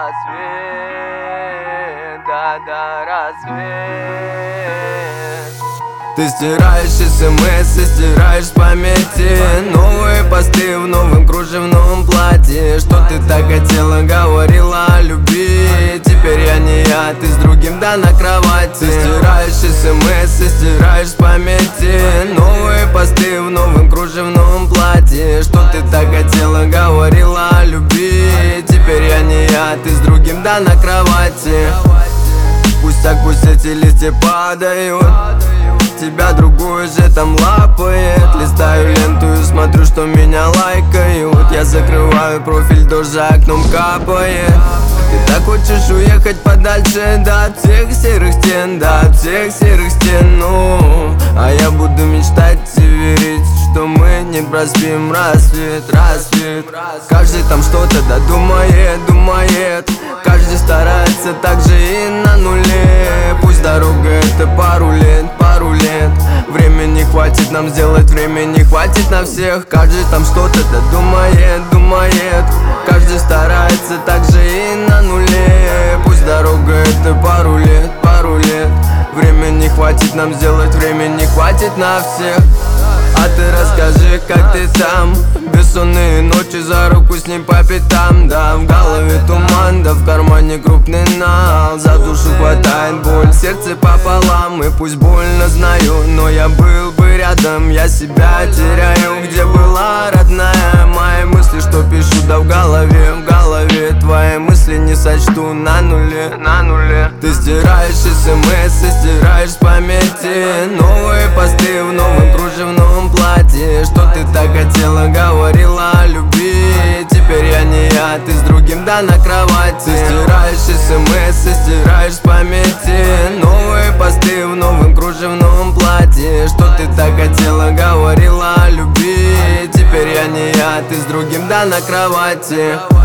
рассвет, да, рассвет. Ты стираешь смс и стираешь с памяти новые посты в новом кружевном платье. Что ты так хотела, говорила о любви. Теперь я не я, ты с другим, да, на кровати. Ты стираешь смс и стираешь с памяти новые посты в новом кружевном платье. Что ты так хотела, говорила о любви. Теперь я не я, ты с другим, да, на кровати. Пусть так, пусть эти листья падают, тебя другой же там лапает. Листаю ленту и смотрю, что меня лайкают. Я закрываю профиль, дождь за окном капает. Ты так хочешь уехать подальше, да, от всех серых стен, да, от всех серых стен, ну. А я буду мечтать и верить, что мы не проспим рассвет, рассвет. Каждый там что-то да думает. Каждый старается так же и на нуле. Пусть дорога это пару лет. Времени хватит нам сделать, времени хватит на всех. Каждый там что-то да думает. Каждый старается так же и на нуле. Пусть дорога это пару лет. Времени хватит нам сделать, времени хватит на всех. А ты расскажи, как ты там? Бессонные ночи, за руку с ним по пятам. Да, в голове туман, да в кармане крупный нал. За душу хватает боль, сердце пополам. И пусть больно знаю, но я был бы рядом. Я себя теряю, где была родная. Мои мысли, что пишу, да в голове. Твои мысли не сочту на нуле. Ты стираешь смс и стираешь с памяти новые посты в новом кружевном платье. Что ты так хотела, говорила о любви. Теперь я не я, ты с другим, да, на кровати. Ты стираешь смс и стираешь с памяти новые посты в новом кружевном платье. Что ты так хотела, говорила о любви. Теперь я не я, ты с другим, да, на кровати.